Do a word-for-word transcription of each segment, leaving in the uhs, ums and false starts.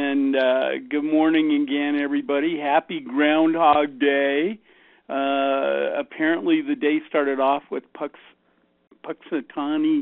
And uh, good morning again, everybody. Happy Groundhog Day. Uh, apparently, the day started off with Pux, Puxatani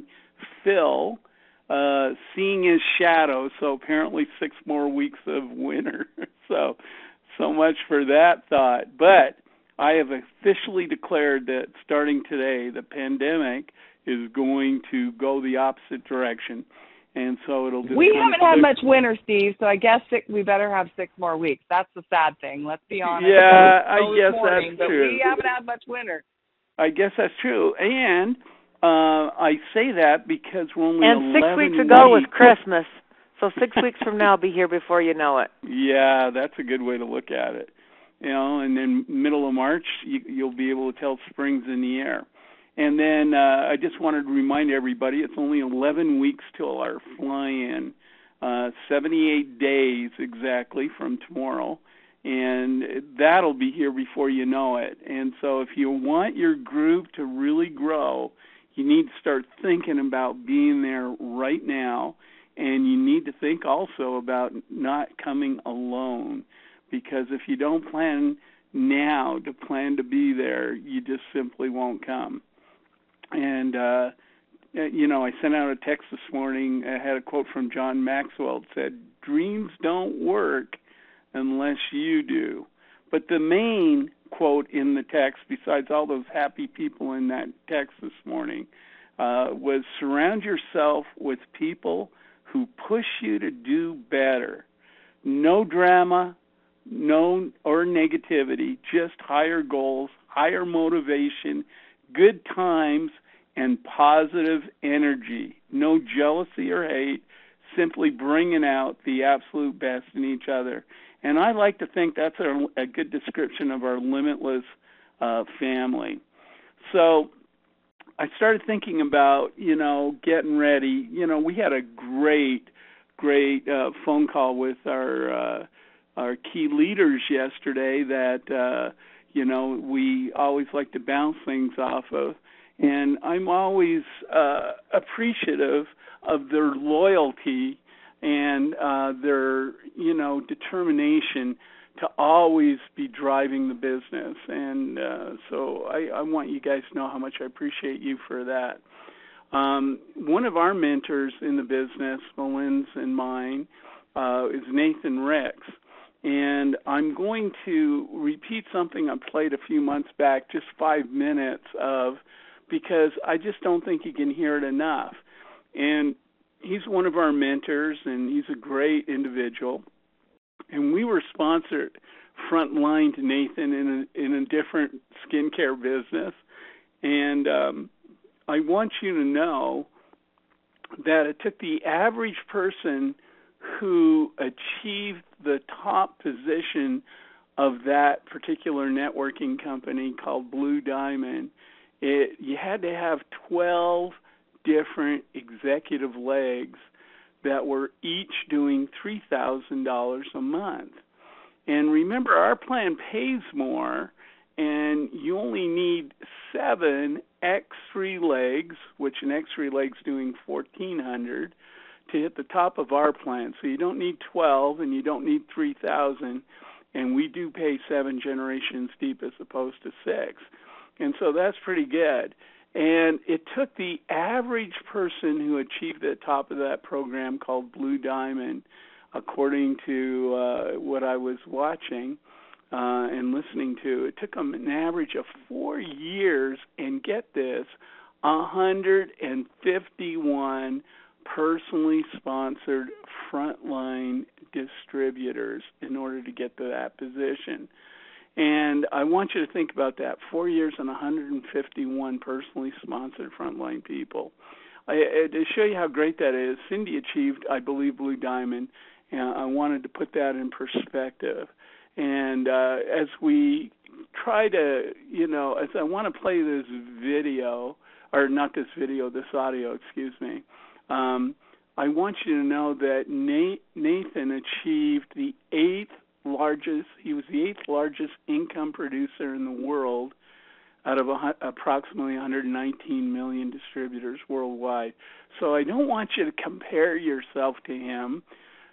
Phil uh, seeing his shadow, so apparently six more weeks of winter. so, so much for that thought. But I have officially declared that starting today, the pandemic is going to go the opposite direction. And so it'll just We haven't had much winter, Steve, so I guess six, we better have six more weeks. That's the sad thing. Let's be honest. Yeah, I guess morning, that's true. We haven't had much winter. I guess that's true. And uh, I say that because we're only and six eleven weeks ago weeks. was Christmas. So six weeks from now, I'll be here before you know it. Yeah, that's a good way to look at it. You know, and then middle of March, you, you'll be able to tell spring's in the air. And then uh, I just wanted to remind everybody it's only eleven weeks till our fly-in, uh, seventy-eight days exactly from tomorrow, and that'll be here before you know it. And so if you want your group to really grow, you need to start thinking about being there right now, and you need to think also about not coming alone, because if you don't plan now to plan to be there, you just simply won't come. And, uh, you know, I sent out a text this morning. I had a quote from John Maxwell. It said, dreams don't work unless you do. But the main quote in the text, besides all those happy people in that text this morning, uh, was surround yourself with people who push you to do better. No drama, no or negativity, just higher goals, higher motivation, good times, and positive energy. No jealousy or hate, simply bringing out the absolute best in each other. And I like to think that's a, a good description of our limitless uh, family. So I started thinking about, you know, getting ready. You know, we had a great, great uh, phone call with our uh, our key leaders yesterday that, uh, you know, we always like to bounce things off of. And I'm always uh, appreciative of their loyalty and uh, their, you know, determination to always be driving the business. And uh, so I, I want you guys to know how much I appreciate you for that. Um, one of our mentors in the business, Melin's and mine, uh, is Nathan Rex. And I'm going to repeat something I played a few months back, just five minutes of, because I just don't think you can hear it enough. And he's one of our mentors, and he's a great individual. And we were sponsored frontline to Nathan in a, in a different skincare business. And um, I want you to know that it took the average person who achieved the top position of that particular networking company called Blue Diamond. It, you had to have twelve different executive legs that were each doing three thousand dollars a month. And remember, our plan pays more, and you only need seven X three legs, which an X three leg's doing fourteen hundred dollars, to hit the top of our plan. So you don't need twelve, and you don't need three thousand, and we do pay seven generations deep as opposed to six. And so that's pretty good. And it took the average person who achieved the top of that program called Blue Diamond, according to uh, what I was watching uh, and listening to, it took them an average of four years, and get this, one hundred fifty-one personally sponsored frontline distributors in order to get to that position. And I want you to think about that, four years and one hundred fifty-one personally sponsored frontline people. I, I, to show you how great that is, Cindy achieved, I believe, Blue Diamond, and I wanted to put that in perspective. And uh, as we try to, you know, as I want to play this video, or not this video, this audio, excuse me, um, I want you to know that Nate, Nathan achieved the eighth largest, he was the eighth largest income producer in the world out of a, approximately one hundred nineteen million distributors worldwide. So I don't want you to compare yourself to him.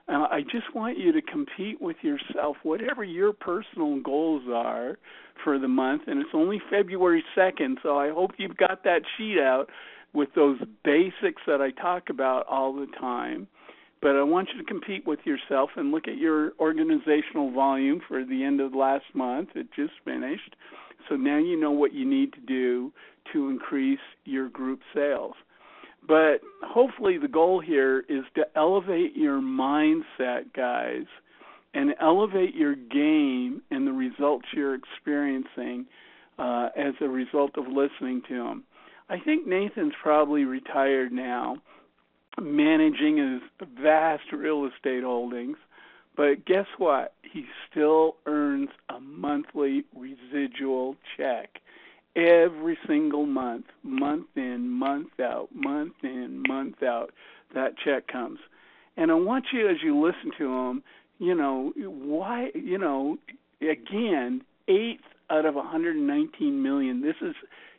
Uh, I just want you to compete with yourself, whatever your personal goals are for the month. And it's only February second, so I hope you've got that sheet out with those basics that I talk about all the time. But I want you to compete with yourself and look at your organizational volume for the end of last month. It just finished. So now you know what you need to do to increase your group sales. But hopefully the goal here is to elevate your mindset, guys, and elevate your game and the results you're experiencing uh, as a result of listening to them. I think Nathan's probably retired now, managing his vast real estate holdings, but guess what? He still earns a monthly residual check every single month, month in, month out, month in, month out, that check comes. And I want you, as you listen to him, you know, why, you know, again, eighth out of one hundred nineteen million. This is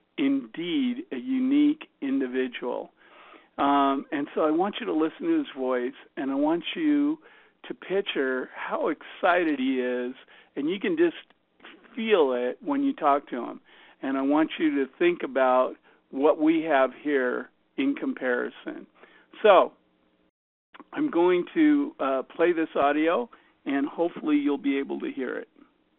indeed a unique individual. Um, and so I want you to listen to his voice, and I want you to picture how excited he is, and you can just feel it when you talk to him. And I want you to think about what we have here in comparison. So I'm going to uh, play this audio, and hopefully you'll be able to hear it.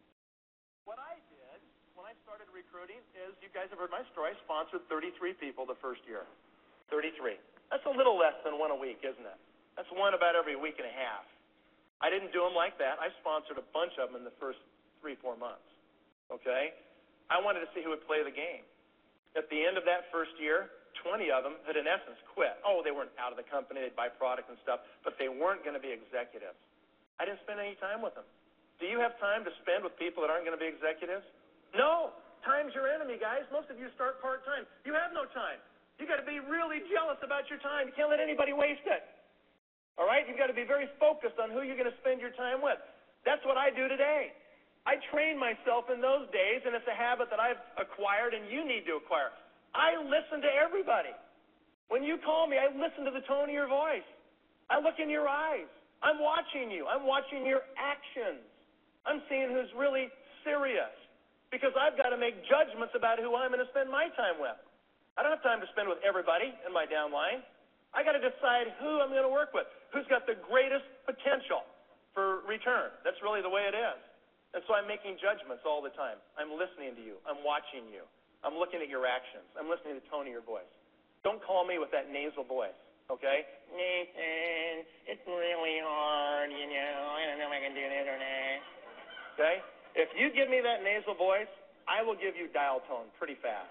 What I did when I started recruiting is, you guys have heard my story, I sponsored thirty-three people the first year. thirty-three. That's a little less than one a week, isn't it? That's one about every week and a half. I didn't do them like that. I sponsored a bunch of them in the first three, four months, okay? I wanted to see who would play the game. At the end of that first year, twenty of them had, in essence, quit. Oh, they weren't out of the company. They'd buy product and stuff, but they weren't going to be executives. I didn't spend any time with them. Do you have time to spend with people that aren't going to be executives? No. Time's your enemy, guys. Most of you start part-time. You have no time. You got to be really jealous about your time. You can't let anybody waste it. All right? You've got to be very focused on who you're going to spend your time with. That's what I do today. I trained myself in those days, and it's a habit that I've acquired and you need to acquire. I listen to everybody. When you call me, I listen to the tone of your voice. I look in your eyes. I'm watching you. I'm watching your actions. I'm seeing who's really serious because I've got to make judgments about who I'm going to spend my time with. I don't have time to spend with everybody in my downline. I got to decide who I'm going to work with, who's got the greatest potential for return. That's really the way it is. And so I'm making judgments all the time. I'm listening to you. I'm watching you. I'm looking at your actions. I'm listening to the tone of your voice. Don't call me with that nasal voice, okay? Nathan, it's really hard, you know. I don't know if I can do this or not. Okay? If you give me that nasal voice, I will give you dial tone pretty fast.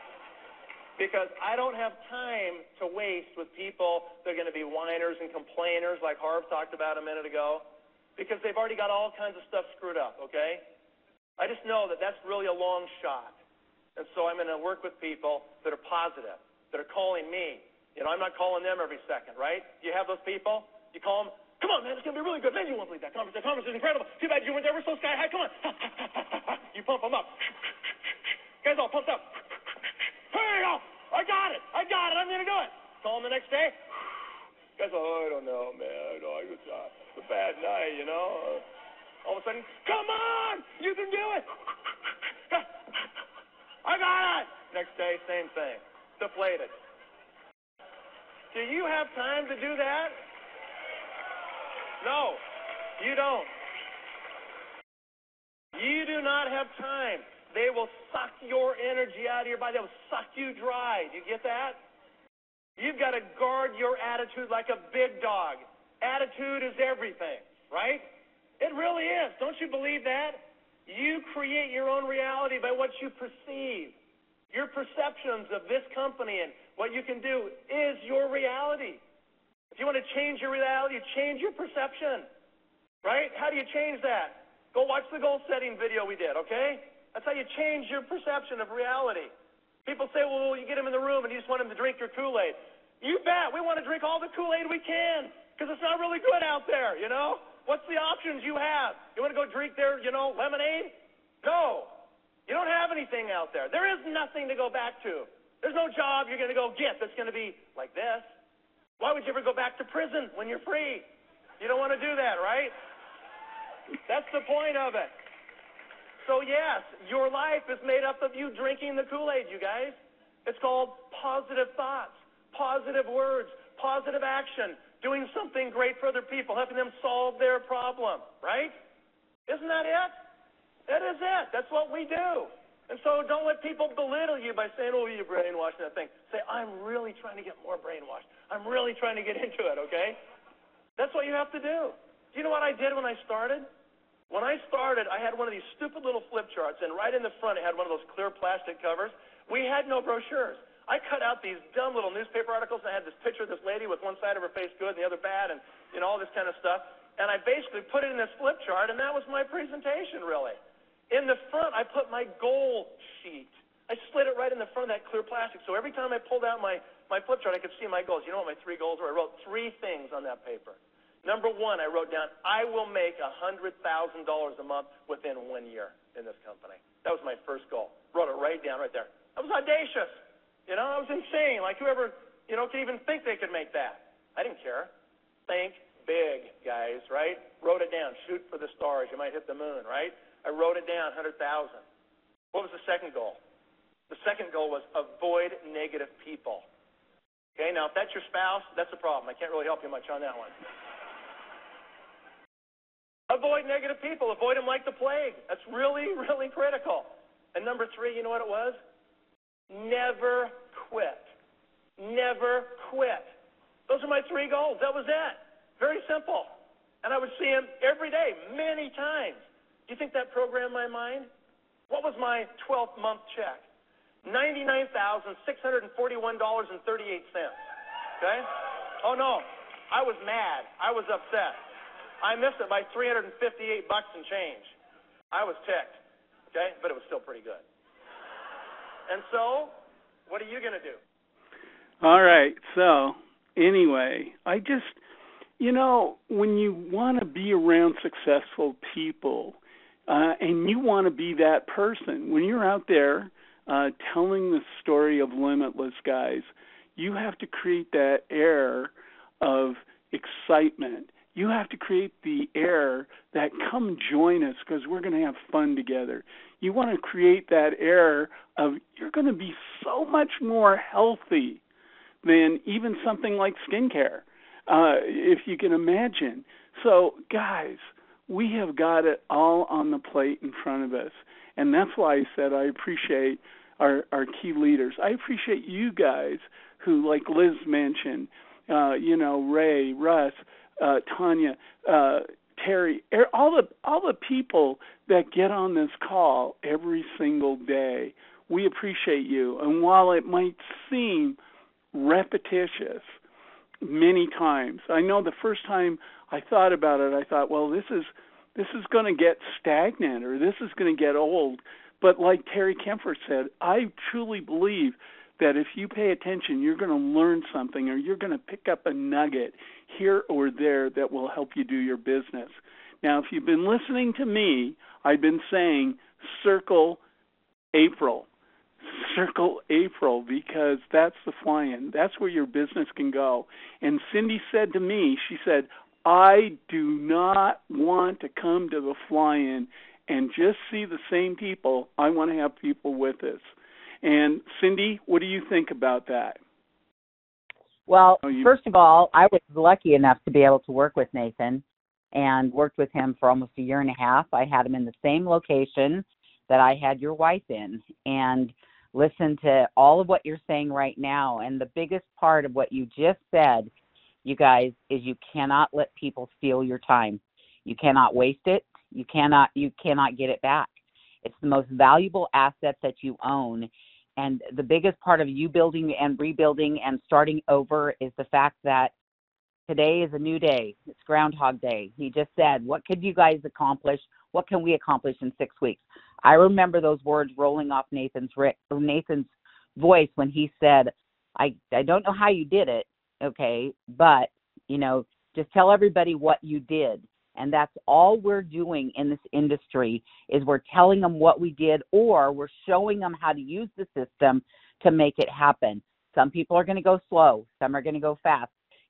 Because I don't have time to waste with people that are going to be whiners and complainers like Harv talked about a minute ago. Because they've already got all kinds of stuff screwed up, okay? I just know that that's really a long shot. And so I'm going to work with people that are positive, that are calling me. You know, I'm not calling them every second, right? You have those people? You call them, come on, man, it's going to be really good. Man, you won't believe that conference. That conference is incredible. Too bad you went there. We're so sky high. Come on. You pump them up. Guys all pumped up. Here you go. I got it. I got it. I'm going to do it. Call them the next day. Guys, oh, I don't know, man. No, I just... Uh, a bad night, you know. All of a sudden, come on, you can do it. I got it. Next day, same thing. Deflated. Do you have time to do that? No, you don't. You do not have time. They will suck your energy out of your body. They will suck you dry. Do you get that? You've got to guard your attitude like a big dog. Attitude is everything, right? It really is. Don't you believe that? You create your own reality by what you perceive. Your perceptions of this company and what you can do is your reality. If you want to change your reality, change your perception, right? How do you change that? Go watch the goal setting video we did, okay? That's how you change your perception of reality. People say, well, you get them in the room and you just want them to drink your Kool-Aid. You bet. We want to drink all the Kool-Aid we can. Because it's not really good out there, you know? What's the options you have? You want to go drink their, you know, lemonade? No. You don't have anything out there. There is nothing to go back to. There's no job you're going to go get that's going to be like this. Why would you ever go back to prison when you're free? You don't want to do that, right? That's the point of it. So yes, your life is made up of you drinking the Kool-Aid, you guys. It's called positive thoughts, positive words, positive action, doing something great for other people, helping them solve their problem, right? Isn't that it? That is it. That's what we do. And so don't let people belittle you by saying, oh, you're brainwashing that thing. Say, I'm really trying to get more brainwashed. I'm really trying to get into it, okay? That's what you have to do. Do you know what I did when I started? When I started, I had one of these stupid little flip charts, and right in the front it had one of those clear plastic covers. We had no brochures. I cut out these dumb little newspaper articles, and I had this picture of this lady with one side of her face good and the other bad, and you know all this kind of stuff. And I basically put it in this flip chart, and that was my presentation, really. In the front, I put my goal sheet. I slid it right in the front of that clear plastic, so every time I pulled out my, my flip chart, I could see my goals. You know what my three goals were? I wrote three things on that paper. Number one, I wrote down, I will make one hundred thousand dollars a month within one year in this company. That was my first goal. Wrote it right down right there. I was audacious. You know, I was insane. Like whoever, you know, could even think they could make that. I didn't care. Think big, guys, right? Wrote it down. Shoot for the stars. You might hit the moon, right? I wrote it down, one hundred thousand. What was the second goal? The second goal was avoid negative people. Okay, now if that's your spouse, that's a problem. I can't really help you much on that one. Avoid negative people. Avoid them like the plague. That's really, really critical. And number three, you know what it was? Never quit. Never quit. Those are my three goals. That was it. Very simple. And I would see him every day, many times. Do you think that programmed my mind? What was my twelfth month check? ninety-nine thousand six hundred forty-one dollars and thirty-eight cents. Okay? Oh, no. I was mad. I was upset. I missed it by three hundred fifty-eight bucks and change. I was ticked, okay? But it was still pretty good. And so, what are you going to do? All right. So, anyway, I just, you know, when you want to be around successful people uh, and you want to be that person, when you're out there uh, telling the story of Limitless, guys, you have to create that air of excitement. You have to create the air that come join us because we're going to have fun together. You want to create that air of you're going to be so much more healthy than even something like skincare, uh, if you can imagine. So, guys, we have got it all on the plate in front of us. And that's why I said I appreciate our, our key leaders. I appreciate you guys who, like Liz mentioned, uh, you know, Ray, Russ, Uh, Tanya, uh, Terry, all the all the people that get on this call every single day, we appreciate you. And while it might seem repetitious many times, I know the first time I thought about it, I thought, well, this is this is going to get stagnant or this is going to get old. But like Terry Kempfer said, I truly believe that if you pay attention, you're going to learn something or you're going to pick up a nugget here or there that will help you do your business. Now, if you've been listening to me, I've been saying circle April. Circle April because that's the fly-in. That's where your business can go. And Cindy said to me, she said, I do not want to come to the fly-in and just see the same people. I want to have people with us. And Cindy, what do you think about that? Well, oh, you... first of all, I was lucky enough to be able to work with Nathan and worked with him for almost a year and a half. I had him in the same location that I had your wife in and listened to all of what you're saying right now. And the biggest part of what you just said, you guys, is you cannot let people steal your time. You cannot waste it. You cannot, you cannot get it back. It's the most valuable asset that you own. And the biggest part of you building and rebuilding and starting over is the fact that today is a new day. It's Groundhog Day. He just said, what could you guys accomplish? What can we accomplish in six weeks? I remember those words rolling off Nathan's Nathan's voice when he said, I, I don't know how you did it, okay, but, you know, just tell everybody what you did. And that's all we're doing in this industry is we're telling them what we did or we're showing them how to use the system to make it happen. Some people are going to go slow. Some are going to go fast.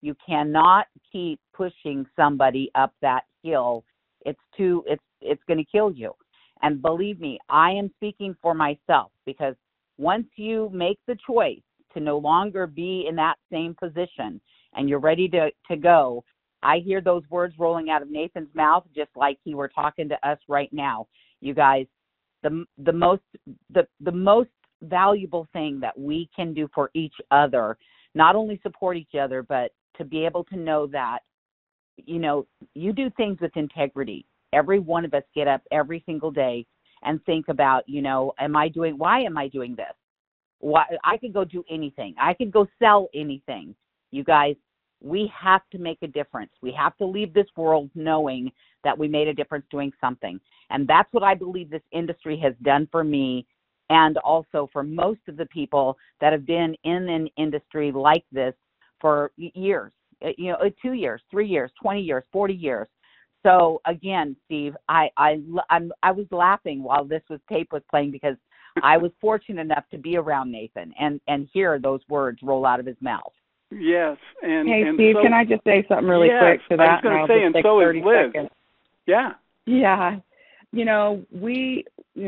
You cannot keep pushing somebody up that hill. It's too, it's, it's going to kill you. And believe me, I am speaking for myself, because once you make the choice to no longer be in that same position and you're ready to, to go, I hear those words rolling out of Nathan's mouth just like he were talking to us right now. You guys, the the most the the most valuable thing that we can do for each other, not only support each other, but to be able to know that, you know, you do things with integrity. Every one of us get up every single day and think about, you know, am I doing, why am I doing this? Why, I could go do anything. I could go sell anything. You guys, we have to make a difference. We have to leave this world knowing that we made a difference doing something. And that's what I believe this industry has done for me, and also for most of the people that have been in an industry like this for years, you know, two years, three years, twenty years, forty years. So again, Steve, I, I, I'm, I was laughing while this was tape was playing, because I was fortunate enough to be around Nathan and, and hear those words roll out of his mouth. Yes, and Hey, and Steve, so, can I just say something really yes, quick to that? I was going to say, and so is Liz. Seconds. Yeah. Yeah. You know, we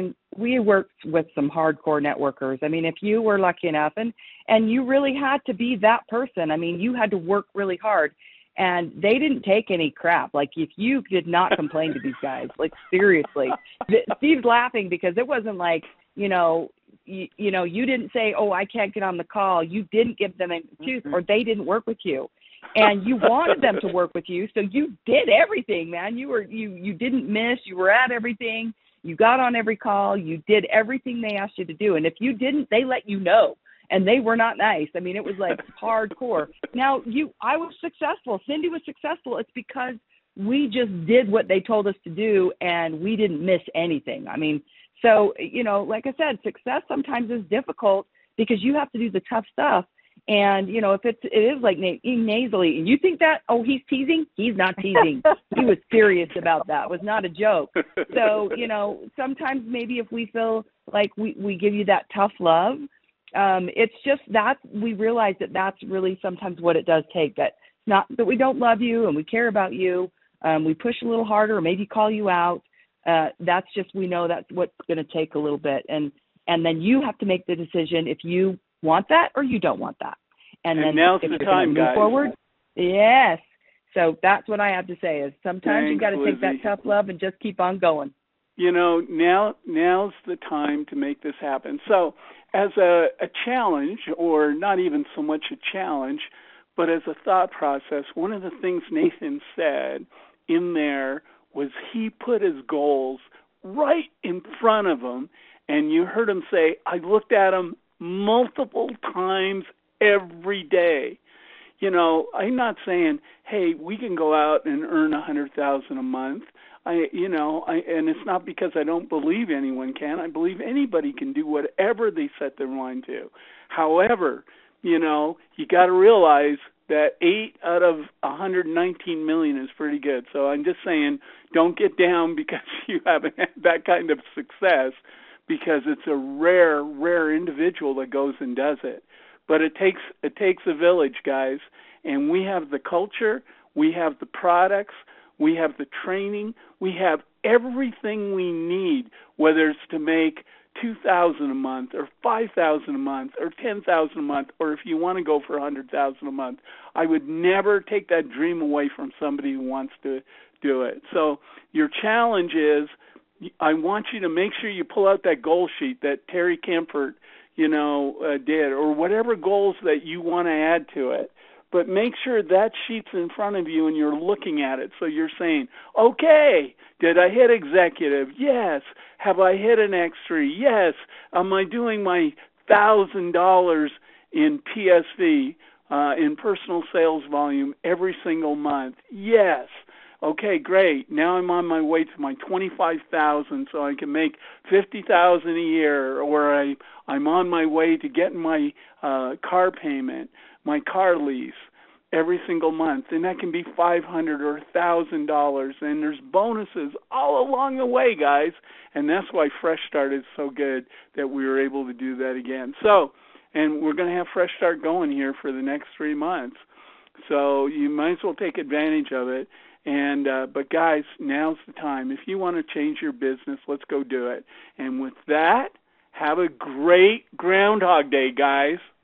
we worked with some hardcore networkers. I mean, if you were lucky enough, and, and you really had to be that person. I mean, you had to work really hard, and they didn't take any crap. Like, if you did not complain to these guys, like, seriously. Steve's laughing because it wasn't like, you know, you, you know, you didn't say, oh, I can't get on the call. You didn't give them an excuse, or they didn't work with you. And you wanted them to work with you, so you did everything, man. You were you you didn't miss. You were at everything. You got on every call. You did everything they asked you to do. And if you didn't, they let you know. And they were not nice. I mean, it was like hardcore. Now, you, I was successful. Cindy was successful. It's because we just did what they told us to do, and we didn't miss anything. I mean, so, you know, like I said, success sometimes is difficult because you have to do the tough stuff. And, you know, if it's, it is like na- nasally, and you think that, oh, he's teasing, he's not teasing. He was serious about that. It was not a joke. So, you know, sometimes maybe if we feel like we, we give you that tough love, um, it's just that we realize that that's really sometimes what it does take. That not that we don't love you and we care about you. Um, we push a little harder, or maybe call you out. Uh, that's just, we know that's what's going to take a little bit. And, and then you have to make the decision if you want that or you don't want that. And, and then now's if the you're time, move guys. Forward, yes. So that's what I have to say is sometimes Thanks, you got to take that tough love and just keep on going. You know, now now's the time to make this happen. So as a, a challenge, or not even so much a challenge, but as a thought process, one of the things Nathan said in there was he put his goals right in front of him, and you heard him say, I looked at them multiple times every day. You know, I'm not saying, hey, we can go out and earn a hundred thousand a month. I, you know, I, and it's not because I don't believe anyone can. I believe anybody can do whatever they set their mind to. However, you know, you got to realize that eight out of one hundred nineteen million is pretty good. So I'm just saying, don't get down because you haven't had that kind of success, because it's a rare, rare individual that goes and does it. But it takes it takes a village, guys, and we have the culture, we have the products, we have the training, we have everything we need, whether it's to make two thousand dollars a month or five thousand dollars a month or ten thousand dollars a month, or if you want to go for one hundred thousand dollars a month. I would never take that dream away from somebody who wants to do it. So your challenge is, I want you to make sure you pull out that goal sheet that Terry Kempfert, you know, uh, did, or whatever goals that you want to add to it. But make sure that sheet's in front of you and you're looking at it. So you're saying, okay, did I hit executive? Yes. Have I hit an X three? Yes. Am I doing my one thousand dollars in P S V, uh, in personal sales volume every single month? Yes. Okay, great. Now I'm on my way to my twenty-five thousand, so I can make fifty thousand a year, or I I'm on my way to getting my uh, car payment, my car lease every single month, and that can be five hundred or a thousand dollars. And there's bonuses all along the way, guys. And that's why Fresh Start is so good that we were able to do that again. So, and we're going to have Fresh Start going here for the next three months. So you might as well take advantage of it. And uh, but guys, now's the time. If you want to change your business, let's go do it. And with that, have a great Groundhog Day, guys.